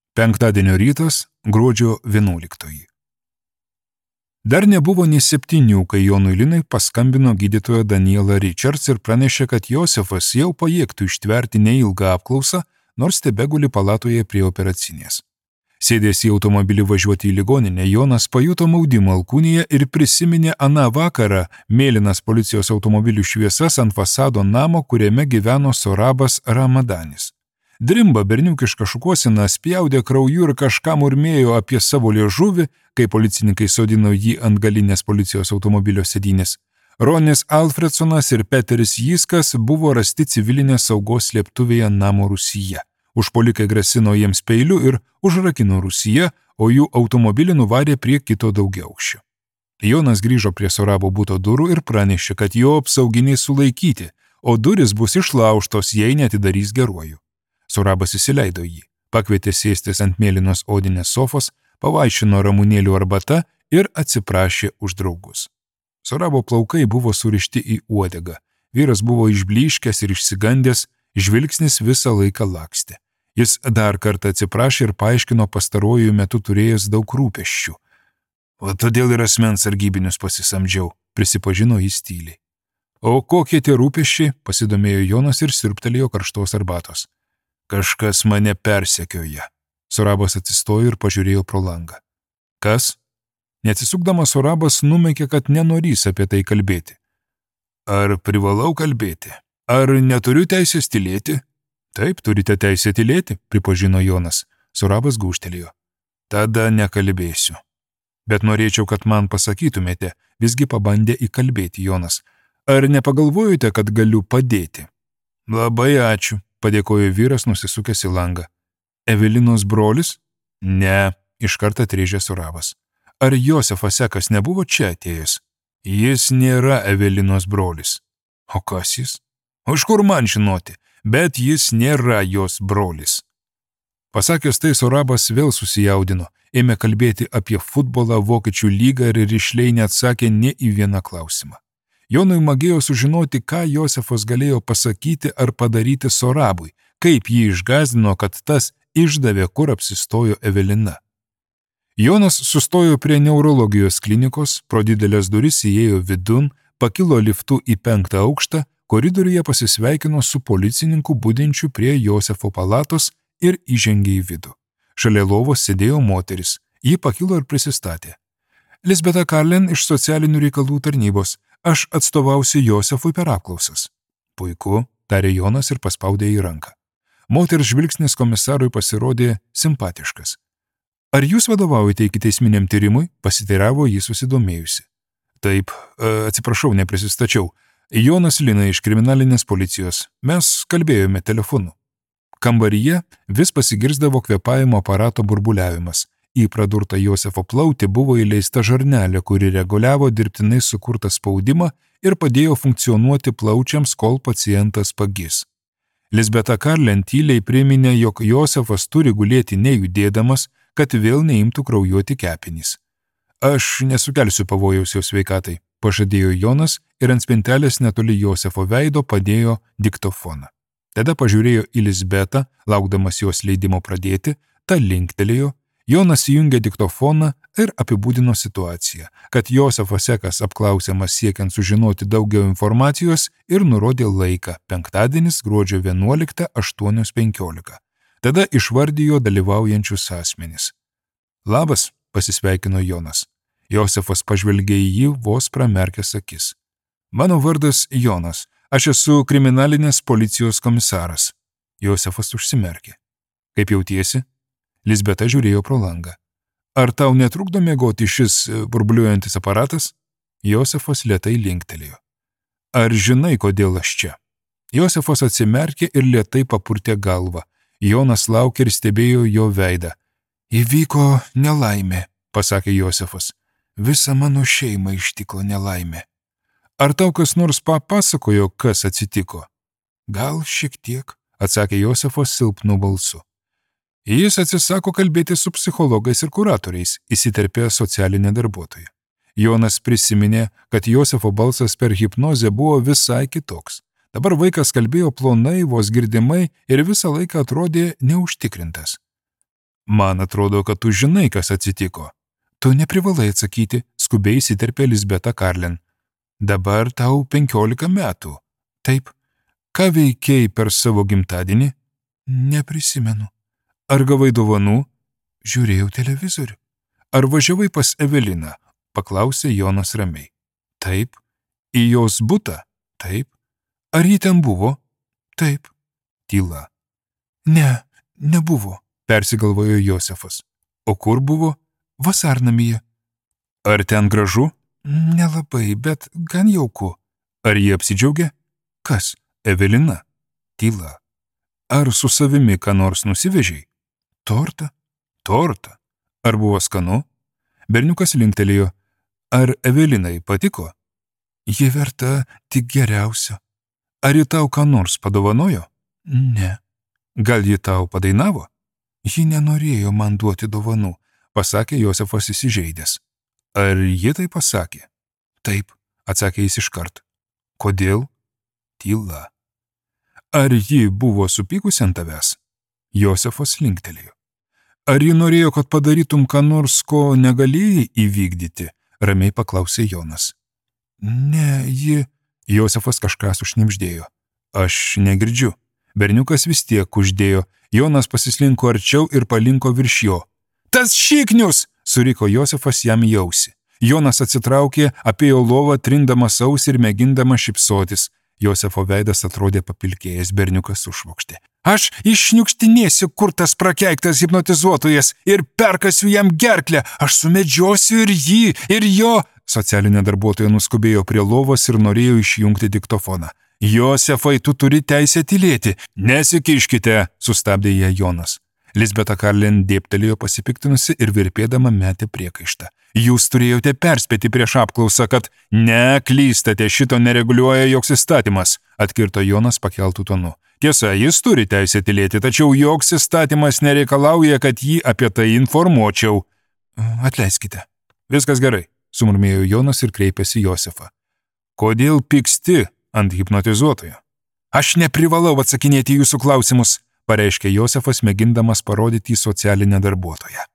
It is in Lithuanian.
Penktadienio rytas, gruodžio 11. Dar nebuvo nei 7, kai Jonui Linai paskambino gydytoja Daniela Richards ir pranešė, kad Josefas jau pajėgtų ištverti neilgą apklausą, nors tebeguli palatoje prie operacinės. Sėdęs į automobilį važiuoti į ligoninę, Jonas pajuto maudimą alkūnėje ir prisiminė aną vakarą mėlynas policijos automobilių šviesas ant fasado namo, kuriame gyveno Sorabas Ramadanis. Drimba berniukiška šukuosena spjaudė krauju ir kažką murmėjo apie savo liežuvį, kai policininkai sodino jį ant galinės policijos automobilio sėdynės. Ronis Alfredsonas ir Peteris Jiskas buvo rasti civilinės saugos slėptuvėje namo rūsyje. Užpuolikai grasino jiems peiliu ir užrakino rūsyje, o jų automobilį nuvarė prie kito daugiaaukščio. Jonas grįžo prie Sorabo buto durų ir pranešė, kad jo apsauginiai sulaikyti, o durys bus išlaužtos, jei neatidarys geruoju. Sorabas įsileido jį, pakvietė sėstis ant mėlynos odinės sofos, pavaišino ramunėlių arbata ir atsiprašė už draugus. Sorabo plaukai buvo surišti į uodegą, vyras buvo išblyškęs ir išsigandęs, žvilgsnis visą laiką lakstė. Jis dar kartą atsiprašė ir paaiškino pastaruoju metu turėjęs daug rūpesčių. O todėl ir asmens sargybinius pasisamdžiau, prisipažino jis tyliai. O kokie tie rūpesčiai, pasidomėjo Jonas ir sirptelėjo karštos arbatos. Kažkas mane persekioja. Sorabas atsistojo ir pažiūrėjo pro langą. Kas? Neatsisukdamas Sorabas numeikė, kad nenorys apie tai kalbėti. Ar privalau kalbėti? Ar neturiu teisės tylėti? Taip, turite teisę tylėti, pripažino Jonas. Sorabas gūžtelėjo. Tada nekalbėsiu. Bet norėčiau, kad man pasakytumėte, visgi pabandė įkalbėti Jonas. Ar nepagalvojote, kad galiu padėti? Labai ačiū, padėkojo vyras nusisukęs į langą. Evelinos brolis? Ne, iškart atrėžė Sorabas. Ar Josefas Sekas nebuvo čia atėjęs? Jis nėra Evelinos brolis. O kas jis? O iš kur man žinoti, bet jis nėra jos brolis. Pasakęs tai, Sorabas vėl susijaudino, ėmė kalbėti apie futbolą, Vokiečių lygą ir rišliai neatsakė nė į vieną klausimą. Jonui magėjo sužinoti, ką Josefas galėjo pasakyti ar padaryti Sorabui, kaip jį išgąsdino, kad tas išdavė, kur apsistojo Evelina. Jonas sustojo prie neurologijos klinikos, pro didelės duris įėjo vidun, pakilo liftu į 5. aukštą, koridoriuje pasisveikino su policininku budinčiu prie Josefo palatos ir įžengė į vidų. Šalia lovos sėdėjo moteris, ji pakilo ir prisistatė. Lisbeta Karlen iš socialinių reikalų tarnybos. Aš atstovausiu Josefui per apklausas. Puiku, tarė Jonas ir paspaudė į ranką. Moters žvilgsnis komisarui pasirodė simpatiškas. Ar jūs vadovaujate ikiteisminiam tyrimui? Pasiteiravo jį susidomėjusi. Taip, atsiprašau, neprisistačiau. Jonas Lina iš kriminalinės policijos. Mes kalbėjome telefonu. Kambaryje vis pasigirsdavo kvėpavimo aparato burbuliavimas. Į pradurtą Josefo plautį buvo įleista žarnelė, kuri reguliavo dirbtinai sukurtą spaudimą ir padėjo funkcionuoti plaučiams, kol pacientas pagis. Lisbeta Karlen tyliai priminė, jog Josefas turi gulėti nejudėdamas, kad vėl neimtų kraujuoti kepenys. Aš nesukelsiu pavojaus jo sveikatai, pažadėjo Jonas ir ant spintelės netoli Josefo veido padėjo diktofoną. Tada pažiūrėjo į Lisbetą, laukdamas jos leidimo pradėti, ta linktelėjo. Jonas įjungė diktofoną ir apibūdino situaciją, kad Josefas Sekas apklausiamas siekiant sužinoti daugiau informacijos ir nurodė laiką – penktadienis gruodžio 11, 8:15. Tada išvardijo dalyvaujančius asmenis. Labas, pasisveikino Jonas. Josefas pažvelgė į jį vos pramerkęs akis. Mano vardas Jonas, aš esu kriminalinės policijos komisaras. Josefas užsimerkė. Kaip jautiesi? Lisbeta žiūrėjo pro langą. Ar tau netrukdo miegoti šis burbuliuojantis aparatas? Josefas lėtai linktelėjo. Ar žinai, kodėl aš čia? Josefas atsimerkė ir lėtai papurtė galvą. Jonas laukė ir stebėjo jo veidą. Įvyko nelaimė, pasakė Josefas. Visa mano šeima ištiko nelaimė. Ar tau kas nors papasakojo, kas atsitiko? Gal šiek tiek, atsakė Josefas silpnu balsu. Jis atsisako kalbėti su psichologais ir kuratoriais, įsiterpė socialinė darbuotoja. Jonas prisiminė, kad Josefo balsas per hipnozę buvo visai kitoks. Dabar vaikas kalbėjo plonai, vos girdimai ir visą laiką atrodė neužtikrintas. Man atrodo, kad tu žinai, kas atsitiko. Tu neprivalai atsakyti, skubiai įsiterpė Lisbeta Karlen. Dabar tau 15 metų. Taip. Ką veikėjai per savo gimtadienį? Neprisimenu. Ar gavai dovanų? Žiūrėjau televizorių. Ar važiavai pas Eveliną? Paklausė Jonas ramiai. Taip. Į jos butą? Taip. Ar ji ten buvo? Taip. Tyla. Ne, nebuvo, persigalvojo Josefas. O kur buvo? Vasarnamyje. Ar ten gražu? Nelabai, bet gan jauku. Ar jie apsidžiaugė? Kas? Evelina. Tyla. Ar su savimi ką nors nusivežei? Tortą? Tortą. Ar buvo skanu? Berniukas linktelėjo. Ar Evelinai patiko? Ji verta tik geriausio. Ar ji tau ką nors padovanojo? Ne. Gal ji tau padainavo? Ji nenorėjo man duoti dovanų, pasakė Josefas įsižeidęs. Ar ji tai pasakė? Taip, atsakė jis iškart. Kodėl? Tyla. Ar ji buvo supykusi ant tavęs? Josefas linktelėjo. Ar ji norėjo, kad padarytum ką nors, ko negalėjai įvykdyti? Ramiai paklausė Jonas. Ne, ji... Josefas kažką sušnibždėjo. Aš negirdžiu. Berniukas vis tiek kuždėjo. Jonas pasislinko arčiau ir palinko virš jo. Tas šiknius! Suriko Josefas jam į ausį. Jonas atsitraukė, apėjo lovą, trindamas ausį ir mėgindamas šypsotis. Josefo veidas atrodė papilkėjęs, berniukas sušvokštė. Aš iššniukštinėsiu, kur tas prakeiktas hipnotizuotojas ir perkasiu jam gerklę. Aš sumedžiosiu ir jį, ir jo. Socialinė darbuotoja nuskubėjo prie lovos ir norėjo išjungti diktofoną. Josefai, tu turi teisę tylėti. Nesikiškite, sustabdė ją Jonas. Lisbeta Karlen dėbtelėjo pasipiktinusi ir virpėdama metė priekaištą. Jūs turėjote perspėti prieš apklausą, kad neklystate, šito nereguliuoja joks įstatymas, atkirto Jonas pakeltų tonu. Tiesa, jis turi teisę tylėti, tačiau joks įstatymas nereikalauja, kad jį apie tai informuočiau. Atleiskite. Viskas gerai, sumurmėjo Jonas ir kreipėsi Josefą. Kodėl pyksti ant hipnotizuotojo? Aš neprivalau atsakinėti jūsų klausimus, pareiškė Josefas, mėgindamas parodyti į socialinę darbuotoją.